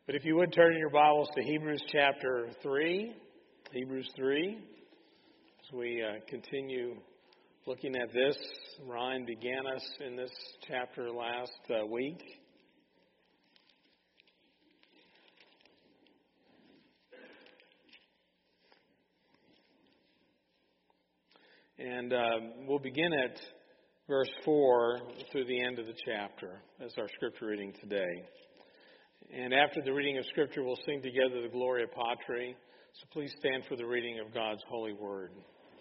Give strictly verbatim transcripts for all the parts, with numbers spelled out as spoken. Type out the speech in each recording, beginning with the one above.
But if you would turn your Bibles to Hebrews chapter three, Hebrews three, as we uh, continue looking at this. Ryan began us in this chapter last uh, week. And uh, we'll begin at verse four through the end of the chapter as our scripture reading today. And after the reading of Scripture, we'll sing together the Gloria Patri. So please stand for the reading of God's holy word.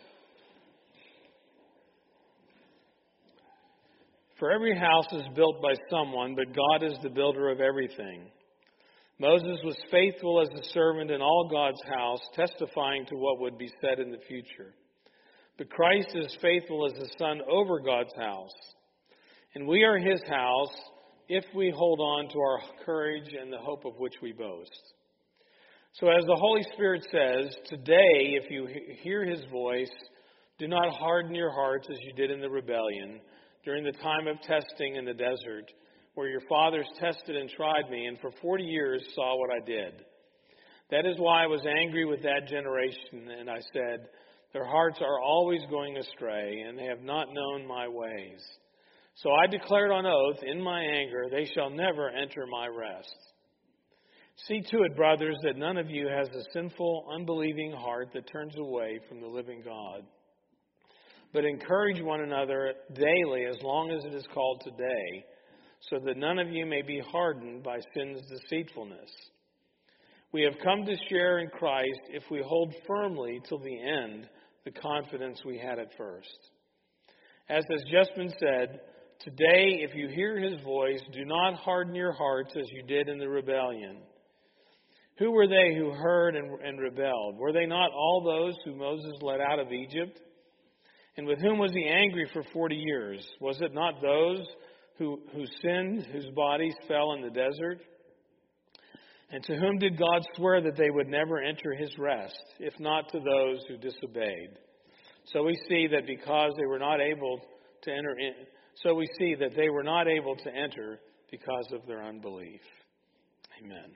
For every house is built by someone, but God is the builder of everything. Moses was faithful as a servant in all God's house, testifying to what would be said in the future. But Christ is faithful as a son over God's house. And we are his house, if we hold on to our courage and the hope of which we boast. So as the Holy Spirit says, today, if you hear his voice, do not harden your hearts as you did in the rebellion during the time of testing in the desert, where your fathers tested and tried me, and for forty years saw what I did. That is why I was angry with that generation, and I said, their hearts are always going astray, and they have not known my ways. So I declared on oath, in my anger, they shall never enter my rest. See to it, brothers, that none of you has a sinful, unbelieving heart that turns away from the living God. But encourage one another daily, as long as it is called today, so that none of you may be hardened by sin's deceitfulness. We have come to share in Christ if we hold firmly till the end the confidence we had at first. As has just been said, today, if you hear his voice, do not harden your hearts as you did in the rebellion. Who were they who heard and, and rebelled? Were they not all those who Moses led out of Egypt? And with whom was he angry for forty years? Was it not those who, who sinned, whose bodies fell in the desert? And to whom did God swear that they would never enter his rest, if not to those who disobeyed? So we see that because they were not able to enter in, So we see that they were not able to enter because of their unbelief. Amen.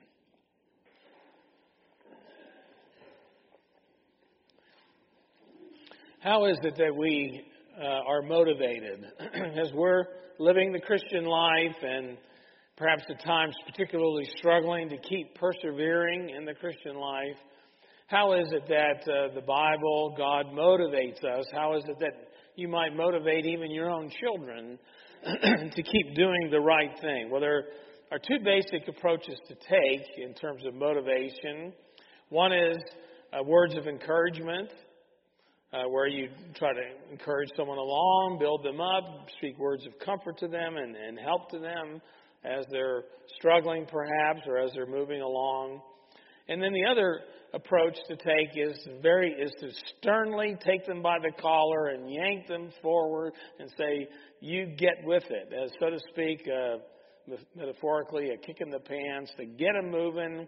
How is it that we uh, are motivated as we're living the Christian life and perhaps at times particularly struggling to keep persevering in the Christian life? How is it that uh, the Bible, God motivates us? How is it that you might motivate even your own children to keep doing the right thing? Well, there are two basic approaches to take in terms of motivation. One is uh, words of encouragement, uh, where you try to encourage someone along, build them up, speak words of comfort to them and, and help to them as they're struggling perhaps or as they're moving along. And then the other approach to take is very is to sternly take them by the collar and yank them forward and say, you get with it, as so to speak, uh, metaphorically, a kick in the pants to get them moving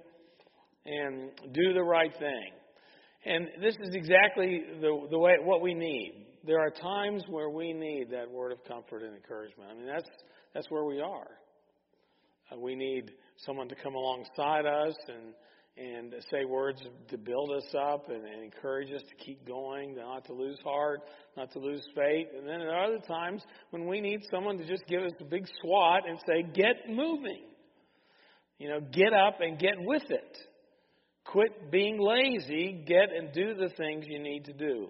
and do the right thing. And this is exactly the the way what we need. There are times where we need that word of comfort and encouragement. I mean, that's that's where we are. Uh, we need someone to come alongside us and and say words to build us up and, and encourage us to keep going, not to lose heart, not to lose faith. And then there are other times when we need someone to just give us a big swat and say, get moving. You know, get up and get with it. Quit being lazy, get and do the things you need to do.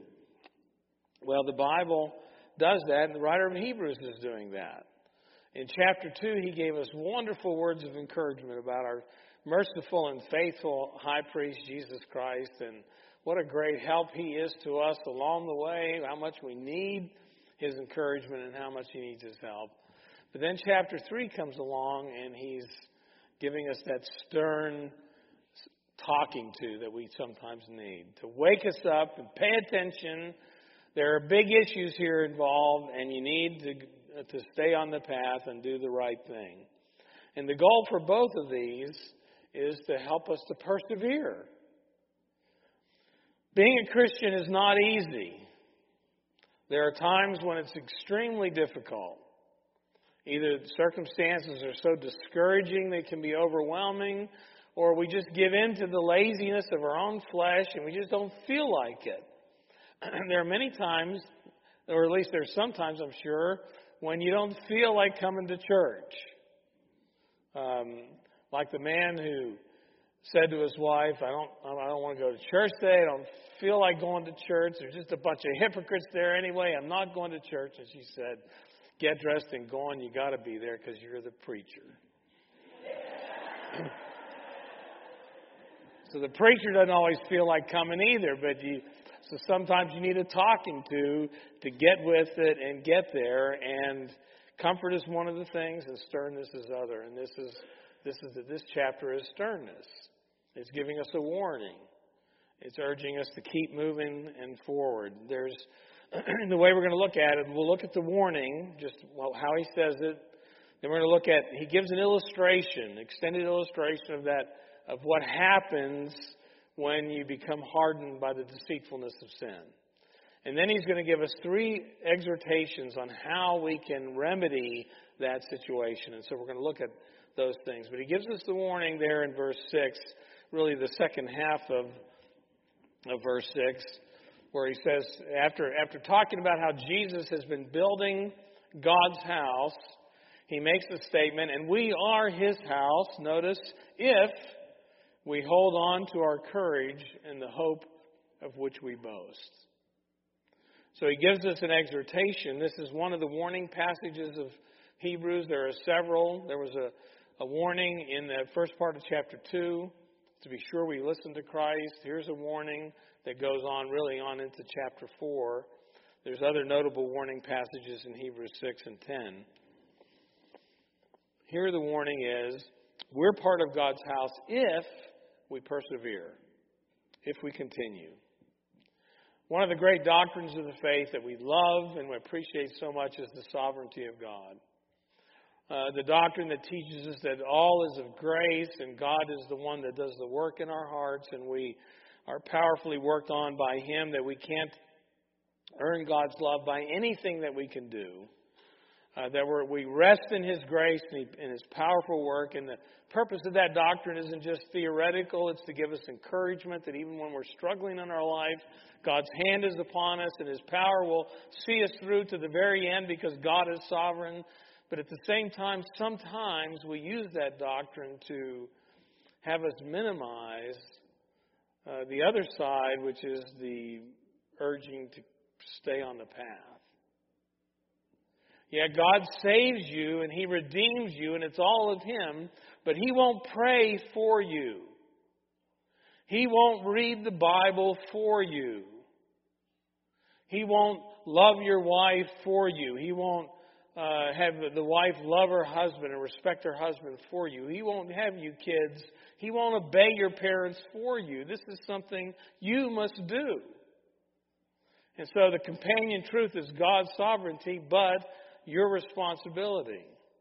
Well, the Bible does that, and the writer of Hebrews is doing that. In chapter two, he gave us wonderful words of encouragement about our merciful and faithful high priest, Jesus Christ, and what a great help he is to us along the way, how much we need his encouragement and how much he needs his help. But then chapter three comes along, and he's giving us that stern talking to that we sometimes need, to wake us up and pay attention. There are big issues here involved, and you need to, to stay on the path and do the right thing. And the goal for both of these is to help us to persevere. Being a Christian is not easy. There are times when it's extremely difficult. Either the circumstances are so discouraging they can be overwhelming, or we just give in to the laziness of our own flesh and we just don't feel like it. There are many times, or at least there's sometimes, I'm sure, when you don't feel like coming to church. Um, like the man who said to his wife, I don't, I don't want to go to church today. I don't feel like going to church. There's just a bunch of hypocrites there anyway. I'm not going to church. And she said, get dressed and go on. You got to be there because you're the preacher. So the preacher doesn't always feel like coming either, but you, so sometimes you need a talking to to get with it and get there. And comfort is one of the things, and sternness is other. And this is this is this chapter is sternness. It's giving us a warning. It's urging us to keep moving and forward. There's the way we're going to look at it. We'll look at the warning, just how he says it. Then we're going to look at, he gives an illustration, extended illustration of that, of what happens when you become hardened by the deceitfulness of sin. And then he's going to give us three exhortations on how we can remedy that situation. And so we're going to look at those things. But he gives us the warning there in verse six, really the second half of, of verse six, where he says, after, after talking about how Jesus has been building God's house, he makes the statement, and we are his house, notice, if we hold on to our courage and the hope of which we boast. So he gives us an exhortation. This is one of the warning passages of Hebrews. There are several. There was a, a warning in the first part of chapter two, to be sure we listen to Christ. Here's a warning that goes on, really on into chapter four. There's other notable warning passages in Hebrews six and ten. Here the warning is, we're part of God's house if we persevere, if we continue. One of the great doctrines of the faith that we love and we appreciate so much is the sovereignty of God. Uh, the doctrine that teaches us that all is of grace and God is the one that does the work in our hearts and we are powerfully worked on by Him, that we can't earn God's love by anything that we can do. Uh, that we're, we rest in His grace and, he, and His powerful work. And the purpose of that doctrine isn't just theoretical. It's to give us encouragement that even when we're struggling in our life, God's hand is upon us and His power will see us through to the very end because God is sovereign. But at the same time, sometimes we use that doctrine to have us minimize uh, the other side, which is the urging to stay on the path. Yeah, God saves you and He redeems you and it's all of Him, but He won't pray for you. He won't read the Bible for you. He won't love your wife for you. He won't uh, have the wife love her husband and respect her husband for you. He won't have you kids. He won't obey your parents for you. This is something you must do. And so the companion truth is God's sovereignty, but your responsibility.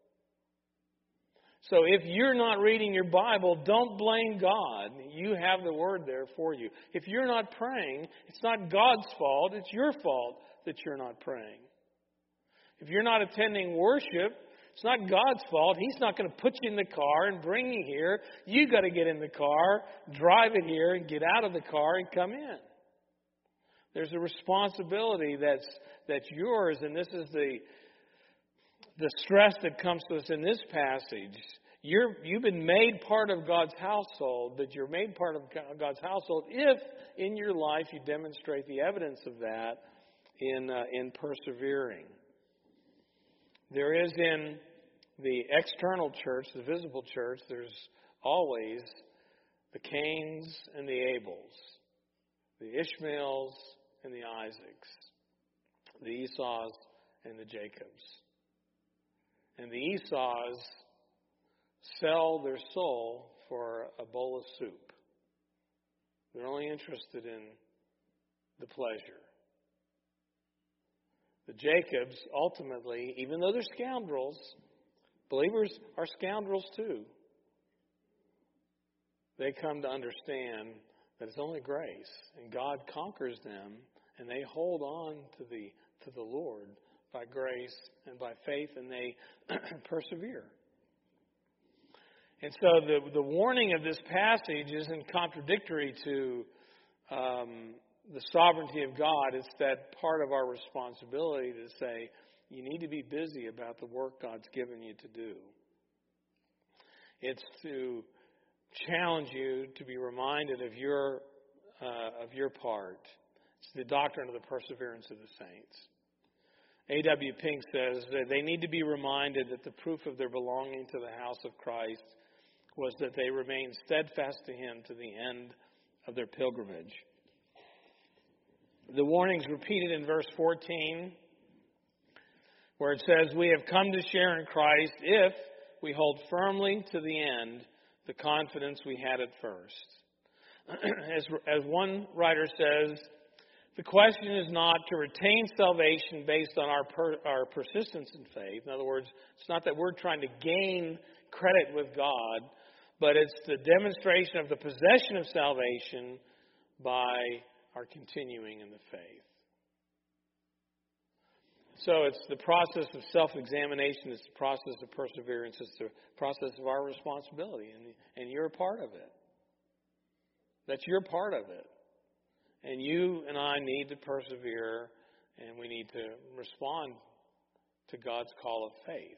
So if you're not reading your Bible, don't blame God. You have the Word there for you. If you're not praying, it's not God's fault. It's your fault that you're not praying. If you're not attending worship, it's not God's fault. He's not going to put you in the car and bring you here. You got to get in the car, drive it here, and get out of the car and come in. There's a responsibility that's that's yours, and this is the The stress that comes to us in this passage. You're, you've been made part of God's household, but you're made part of God's household if in your life you demonstrate the evidence of that in, uh, in persevering. There is in the external church, the visible church, there's always the Cains and the Abels, the Ishmaels and the Isaacs, the Esau's and the Jacobs. And the Esau's sell their soul for a bowl of soup. They're only interested in the pleasure. The Jacobs, ultimately, even though they're scoundrels, believers are scoundrels too. They come to understand that it's only grace, and God conquers them, and they hold on to the to the Lord by grace and by faith, and they persevere. And so the, the warning of this passage isn't contradictory to um, the sovereignty of God. It's that part of our responsibility to say, you need to be busy about the work God's given you to do. It's to challenge you to be reminded of your uh, of your part. It's the doctrine of the perseverance of the saints. A W Pink says that they need to be reminded that the proof of their belonging to the house of Christ was that they remained steadfast to Him to the end of their pilgrimage. The warning's repeated in verse fourteen, where it says, we have come to share in Christ if we hold firmly to the end the confidence we had at first. As, as one writer says, the question is not to retain salvation based on our per, our persistence in faith. In other words, it's not that we're trying to gain credit with God, but it's the demonstration of the possession of salvation by our continuing in the faith. So it's the process of self-examination, it's the process of perseverance, it's the process of our responsibility, and, and you're a part of it. That's your part of it. And you and I need to persevere, and we need to respond to God's call of faith.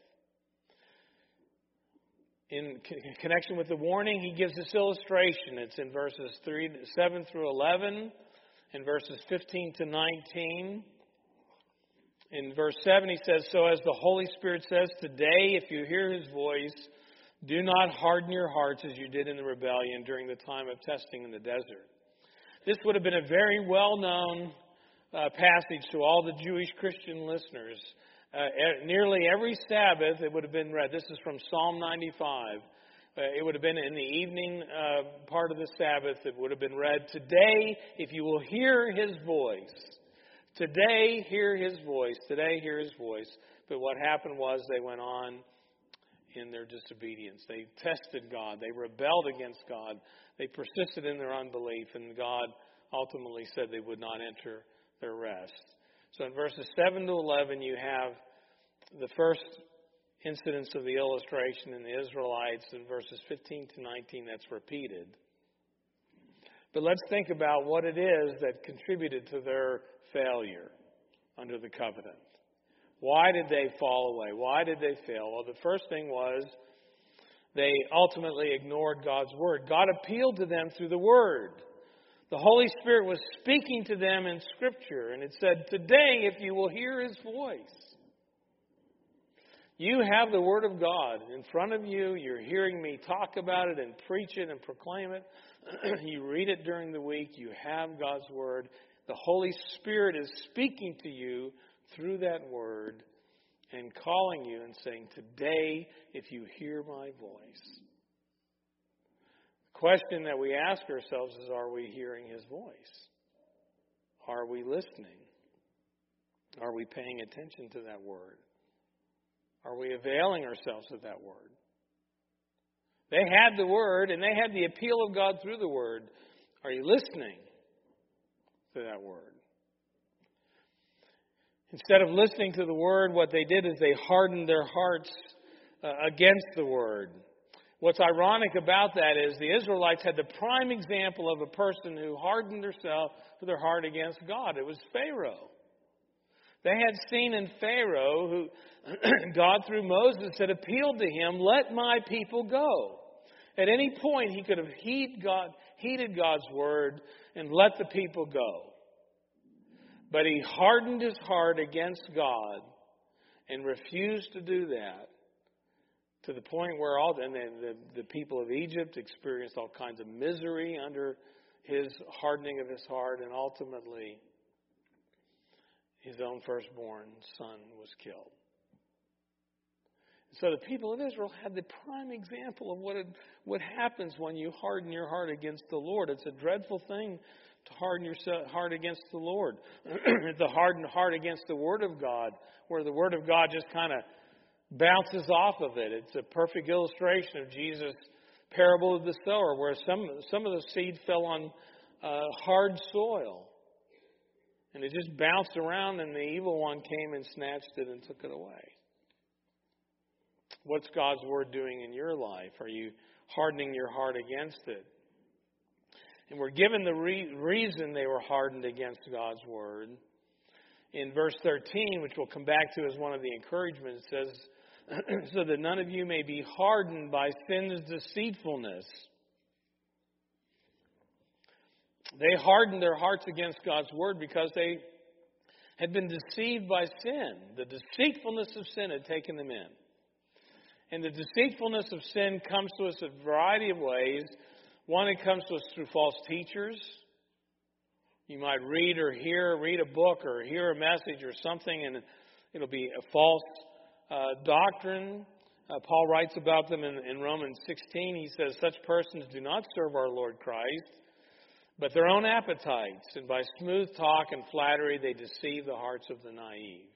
In connection with the warning, he gives this illustration. It's in verses three, seven through eleven, and verses fifteen to nineteen. In verse seven, he says, so as the Holy Spirit says, today, if you hear His voice, do not harden your hearts as you did in the rebellion during the time of testing in the desert. This would have been a very well-known uh, passage to all the Jewish Christian listeners. Uh, nearly every Sabbath it would have been read. This is from Psalm ninety-five. Uh, it would have been in the evening uh, part of the Sabbath. It would have been read, today, if you will hear His voice. Today, hear His voice. Today, hear His voice. But what happened was they went on in their disobedience. They tested God. They rebelled against God. They persisted in their unbelief. And God ultimately said they would not enter their rest. So in verses seven to eleven, you have the first incidents of the illustration in the Israelites. In verses fifteen to nineteen, that's repeated. But let's think about what it is that contributed to their failure under the covenant. Why did they fall away? Why did they fail? Well, the first thing was they ultimately ignored God's Word. God appealed to them through the Word. The Holy Spirit was speaking to them in Scripture, and it said, today, if you will hear His voice. You have the Word of God in front of you. You're hearing me talk about it and preach it and proclaim it. You read it during the week. You have God's Word. The Holy Spirit is speaking to you through that Word and calling you and saying, today, if you hear my voice. The question that we ask ourselves is, are we hearing His voice? Are we listening? Are we paying attention to that Word? Are we availing ourselves of that Word? They had the Word, and they had the appeal of God through the Word. Are you listening to that Word? Instead of listening to the Word, what they did is they hardened their hearts uh, against the Word. What's ironic about that is the Israelites had the prime example of a person who hardened herself for their heart against God. It was Pharaoh. They had seen in Pharaoh, who God through Moses had appealed to him, let my people go. At any point he could have heed God, heeded God's word and let the people go. But he hardened his heart against God and refused to do that, to the point where all and the, the, the people of Egypt experienced all kinds of misery under his hardening of his heart, and ultimately his own firstborn son was killed. So the people of Israel had the prime example of what it, what happens when you harden your heart against the Lord. It's a dreadful thing to harden your heart against the Lord. The hardened heart against the Word of God, where the Word of God just kind of bounces off of it. It's a perfect illustration of Jesus' parable of the sower, where some some of the seed fell on uh, hard soil. And it just bounced around, and the evil one came and snatched it and took it away. What's God's Word doing in your life? Are you hardening your heart against it. And we're given the re- reason they were hardened against God's word. In verse thirteen, which we'll come back to as one of the encouragements, it says, so that none of you may be hardened by sin's deceitfulness. They hardened their hearts against God's word because they had been deceived by sin. The deceitfulness of sin had taken them in. And the deceitfulness of sin comes to us in a variety of ways. One, it comes to us through false teachers. You might read or hear, read a book or hear a message or something, and it'll be a false uh, doctrine. Uh, Paul writes about them in, in Romans sixteen. He says, such persons do not serve our Lord Christ, but their own appetites, and by smooth talk and flattery they deceive the hearts of the naive.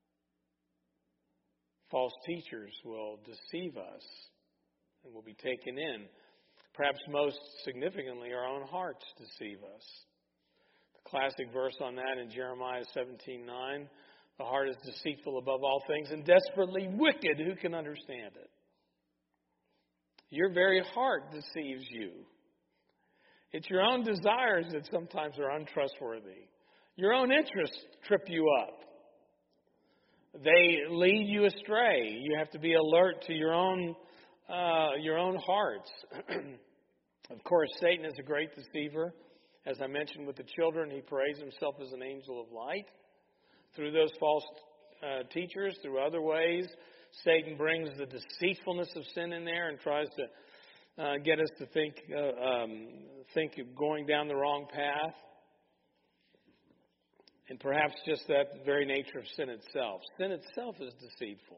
False teachers will deceive us and will be taken in. Perhaps most significantly, our own hearts deceive us. The classic verse on that in Jeremiah seventeen nine, the heart is deceitful above all things and desperately wicked. Who can understand it? Your very heart deceives you. It's your own desires that sometimes are untrustworthy. Your own interests trip you up. They lead you astray. You have to be alert to your own uh, your own hearts. Of course, Satan is a great deceiver. As I mentioned with the children, he parades himself as an angel of light. Through those false uh, teachers, through other ways, Satan brings the deceitfulness of sin in there and tries to uh, get us to think uh, um, think of going down the wrong path. And perhaps just that very nature of sin itself. Sin itself is deceitful.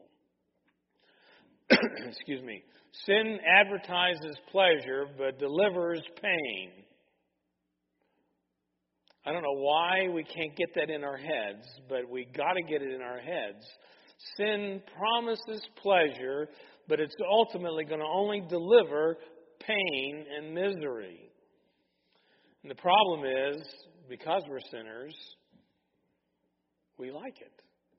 Excuse me. Sin advertises pleasure but delivers pain. I don't know why we can't get that in our heads, but we got to get it in our heads. Sin promises pleasure, but it's ultimately going to only deliver pain and misery. And the problem is, because we're sinners, we like it.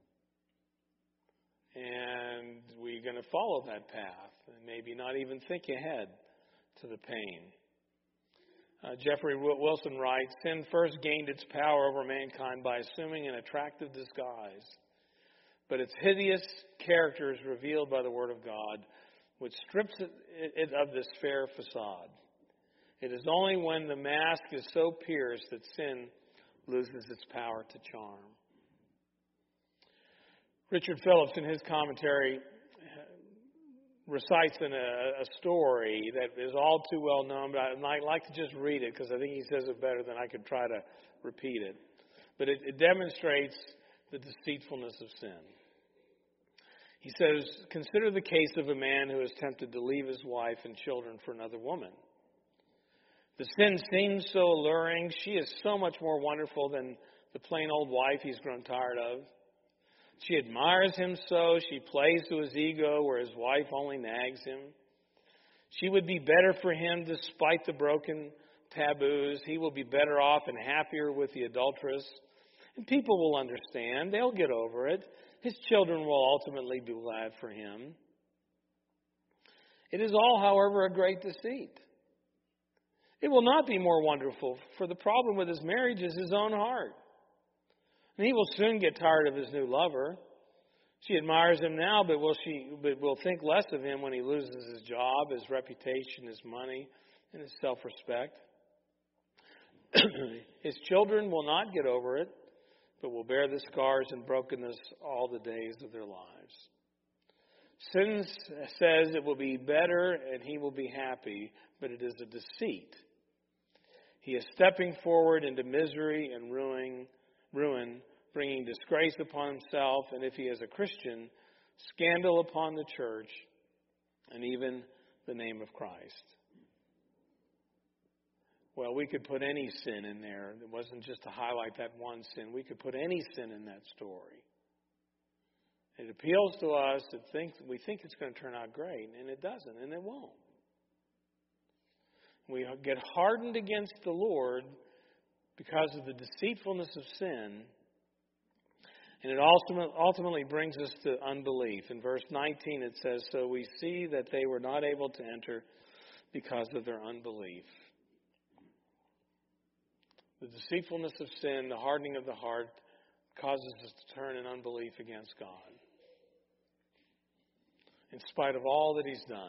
And we're going to follow that path and maybe not even think ahead to the pain. Uh, Jeffrey Wilson writes, sin first gained its power over mankind by assuming an attractive disguise. But its hideous character is revealed by the Word of God, which strips it, it of this fair facade. It is only when the mask is so pierced that sin loses its power to charm. Richard Phillips, in his commentary, recites in a, a story that is all too well known, but I might like to just read it because I think he says it better than I could try to repeat it. But it, it demonstrates the deceitfulness of sin. He says, consider the case of a man who is tempted to leave his wife and children for another woman. The sin seems so alluring. She is so much more wonderful than the plain old wife he's grown tired of. She admires him so. She plays to his ego where his wife only nags him. She would be better for him despite the broken taboos. He will be better off and happier with the adulteress. And people will understand. They'll get over it. His children will ultimately be glad for him. It is all, however, a great deceit. It will not be more wonderful, for the problem with his marriage is his own heart. And he will soon get tired of his new lover. She admires him now, but will she but will think less of him when he loses his job, his reputation, his money, and his self-respect. His children will not get over it, but will bear the scars and brokenness all the days of their lives. Sin says it will be better and he will be happy, but it is a deceit. He is stepping forward into misery and ruin, ruin, bringing disgrace upon himself, and if he is a Christian, scandal upon the church and even the name of Christ. Well, we could put any sin in there. It wasn't just to highlight that one sin. We could put any sin in that story. It appeals to us that think, we think it's going to turn out great, and it doesn't, and it won't. We get hardened against the Lord because of the deceitfulness of sin, and it ultimately brings us to unbelief. In verse nineteen it says, so we see that they were not able to enter because of their unbelief. The deceitfulness of sin, the hardening of the heart, causes us to turn in unbelief against God. In spite of all that He's done,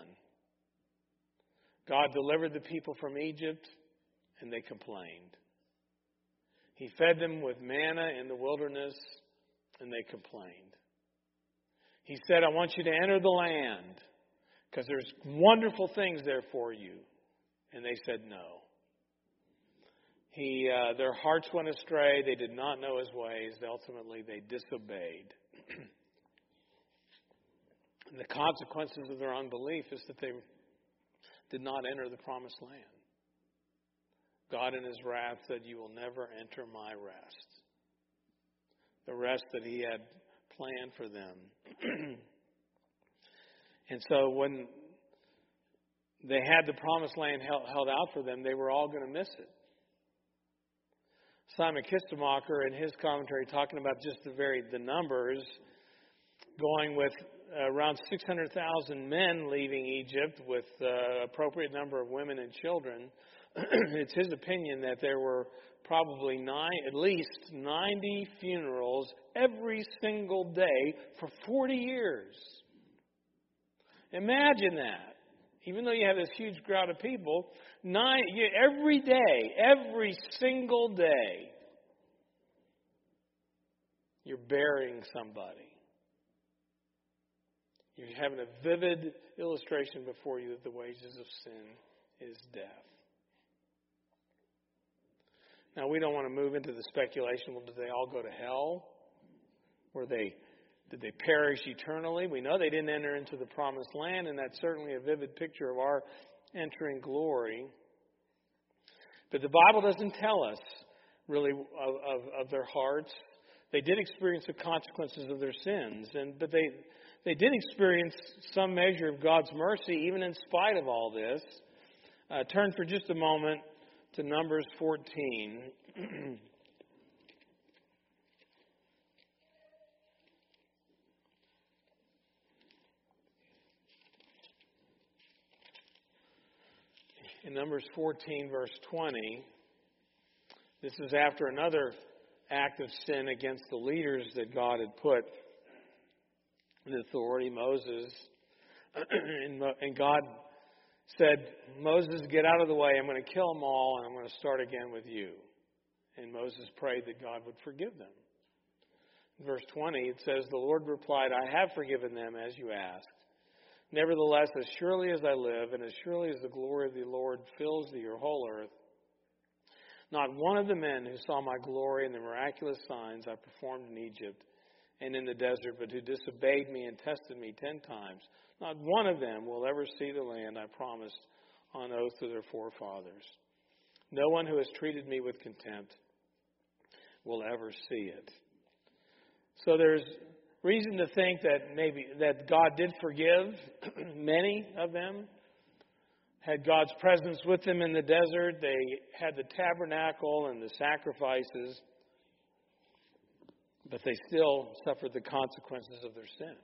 God delivered the people from Egypt, and they complained. He fed them with manna in the wilderness, and they complained. He said, I want you to enter the land, because there's wonderful things there for you. And they said no. He, uh, their hearts went astray. They did not know His ways. Ultimately, they disobeyed. And the consequences of their unbelief is that they did not enter the promised land. God in His wrath said, you will never enter my rest. The rest that He had planned for them. And so when they had the promised land held, held out for them, they were all going to miss it. Simon Kistemacher in his commentary talking about just the very the numbers, going with uh, around six hundred thousand men leaving Egypt with uh, appropriate number of women and children. It's his opinion that there were probably nine, at least ninety funerals every single day for forty years. Imagine that. Even though you have this huge crowd of people, nine, you, every day, every single day, you're burying somebody. You're having a vivid illustration before you that the wages of sin is death. Now, we don't want to move into the speculation, well, did they all go to hell? Were they, did they perish eternally? We know they didn't enter into the promised land, and that's certainly a vivid picture of our entering glory. But the Bible doesn't tell us, really, of, of, of their hearts. They did experience the consequences of their sins, and but they they did experience some measure of God's mercy, even in spite of all this. Uh, turn for just a moment to Numbers fourteen. In Numbers fourteen, verse twenty, this is after another act of sin against the leaders that God had put in authority, Moses. And God said, Moses, get out of the way. I'm going to kill them all, and I'm going to start again with you. And Moses prayed that God would forgive them. In verse twenty, it says, the Lord replied, I have forgiven them as you asked. Nevertheless, as surely as I live, and as surely as the glory of the Lord fills the whole earth, not one of the men who saw my glory and the miraculous signs I performed in Egypt and in the desert, but who disobeyed me and tested me ten times, not one of them will ever see the land I promised on oath to their forefathers. No one who has treated me with contempt will ever see it. So there's reason to think that maybe that God did forgive many of them. Had God's presence with them in the desert. They had the tabernacle and the sacrifices. But they still suffered the consequences of their sin.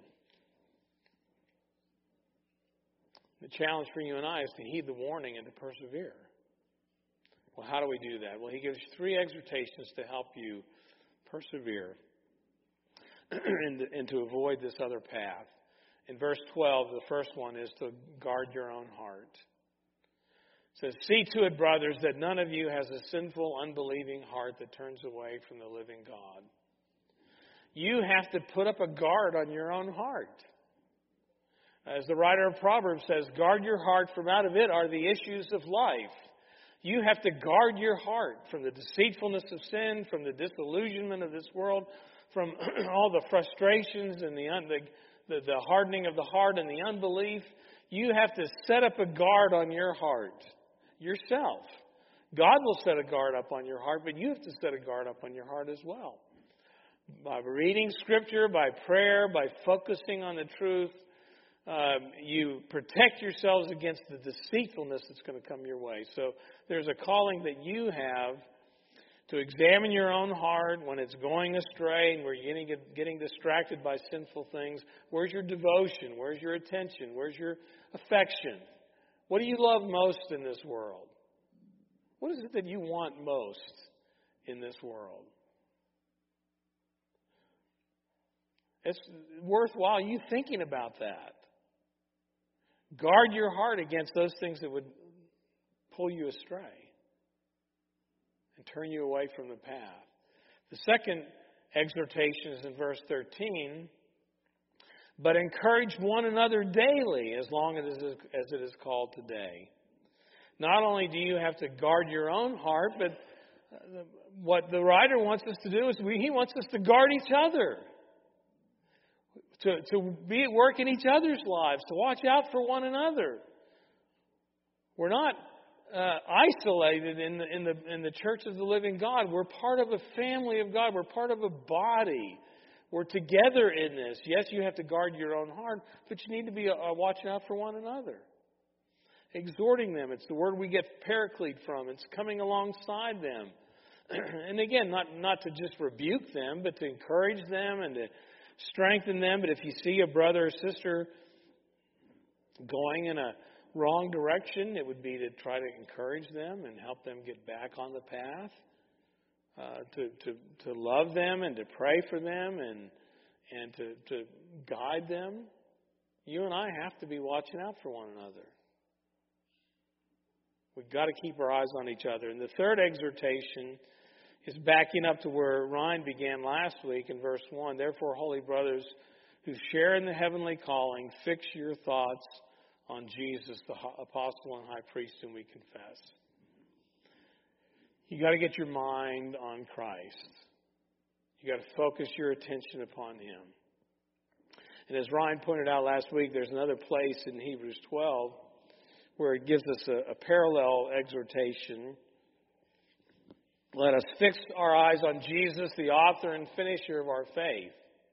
The challenge for you and I is to heed the warning and to persevere. Well, how do we do that? Well, he gives three exhortations to help you persevere and, and to avoid this other path. In verse twelve, the first one is to guard your own heart. It says, see to it, brothers, that none of you has a sinful, unbelieving heart that turns away from the living God. You have to put up a guard on your own heart. As the writer of Proverbs says, guard your heart, from out of it are the issues of life. You have to guard your heart from the deceitfulness of sin, from the disillusionment of this world, from all the frustrations and the, the, the hardening of the heart and the unbelief. You have to set up a guard on your heart yourself. God will set a guard up on your heart, but you have to set a guard up on your heart as well. By reading Scripture, by prayer, by focusing on the truth, um, you protect yourselves against the deceitfulness that's going to come your way. So there's a calling that you have to examine your own heart when it's going astray and where you're getting, getting distracted by sinful things. Where's your devotion? Where's your attention? Where's your affection? What do you love most in this world? What is it that you want most in this world? It's worthwhile you thinking about that. Guard your heart against those things that would pull you astray and turn you away from the path. The second exhortation is in verse thirteen. But encourage one another daily as long as it is, as it is called today. Not only do you have to guard your own heart, but what the writer wants us to do is we, he wants us to guard each other. To, to be at work in each other's lives, to watch out for one another. We're not uh, isolated in the, in, the, in the church of the living God. We're part of a family of God. We're part of a body. We're together in this. Yes, you have to guard your own heart, but you need to be uh, watching out for one another. Exhorting them. It's the word we get paraclete from. It's coming alongside them. And again, not, not to just rebuke them, but to encourage them and to strengthen them. But if you see a brother or sister going in a wrong direction, it would be to try to encourage them and help them get back on the path. Uh, to, to to love them and to pray for them and and to, to guide them. You and I have to be watching out for one another. We've got to keep our eyes on each other. And the third exhortation is backing up to where Ryan began last week in verse one. Therefore, holy brothers who share in the heavenly calling, fix your thoughts on Jesus, the apostle and high priest whom we confess. You got to get your mind on Christ. You got to focus your attention upon Him. And as Ryan pointed out last week, there's another place in Hebrews twelve where it gives us a, a parallel exhortation. Let us fix our eyes on Jesus, the author and finisher of our faith.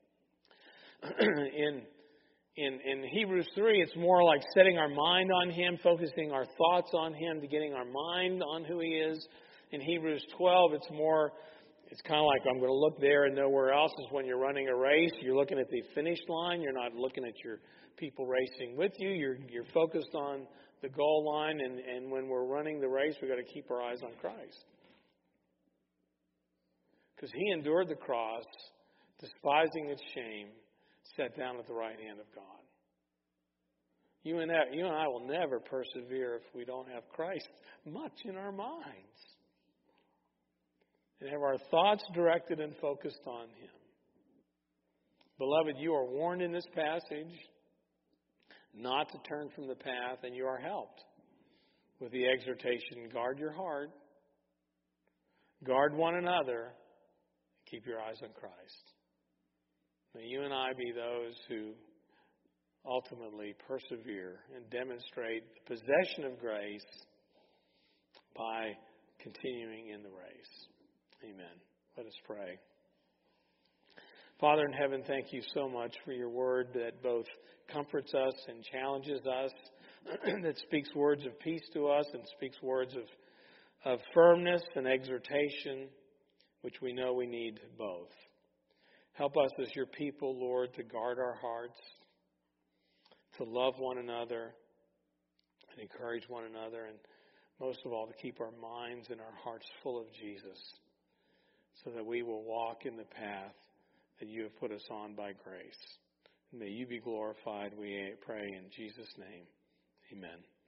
in, in, in Hebrews three, it's more like setting our mind on Him, focusing our thoughts on Him, to getting our mind on who He is. In Hebrews twelve, it's more, it's kind of like I'm going to look there and nowhere else. Is when you're running a race, you're looking at the finish line. You're not looking at your people racing with you. You're you're focused on the goal line. And, and when we're running the race, we've got to keep our eyes on Christ. Because He endured the cross, despising its shame, sat down at the right hand of God. You and, that, you and I will never persevere if we don't have Christ much in our minds. And have our thoughts directed and focused on Him. Beloved, you are warned in this passage not to turn from the path, and you are helped with the exhortation, guard your heart, guard one another, keep your eyes on Christ. May you and I be those who ultimately persevere and demonstrate the possession of grace by continuing in the race. Amen. Let us pray. Father in heaven, thank you so much for your word that both comforts us and challenges us, that speaks words of peace to us and speaks words of, of firmness and exhortation, which we know we need both. Help us as your people, Lord, to guard our hearts, to love one another and encourage one another, and most of all, to keep our minds and our hearts full of Jesus, so that we will walk in the path that you have put us on by grace. May you be glorified, we pray in Jesus' name. Amen.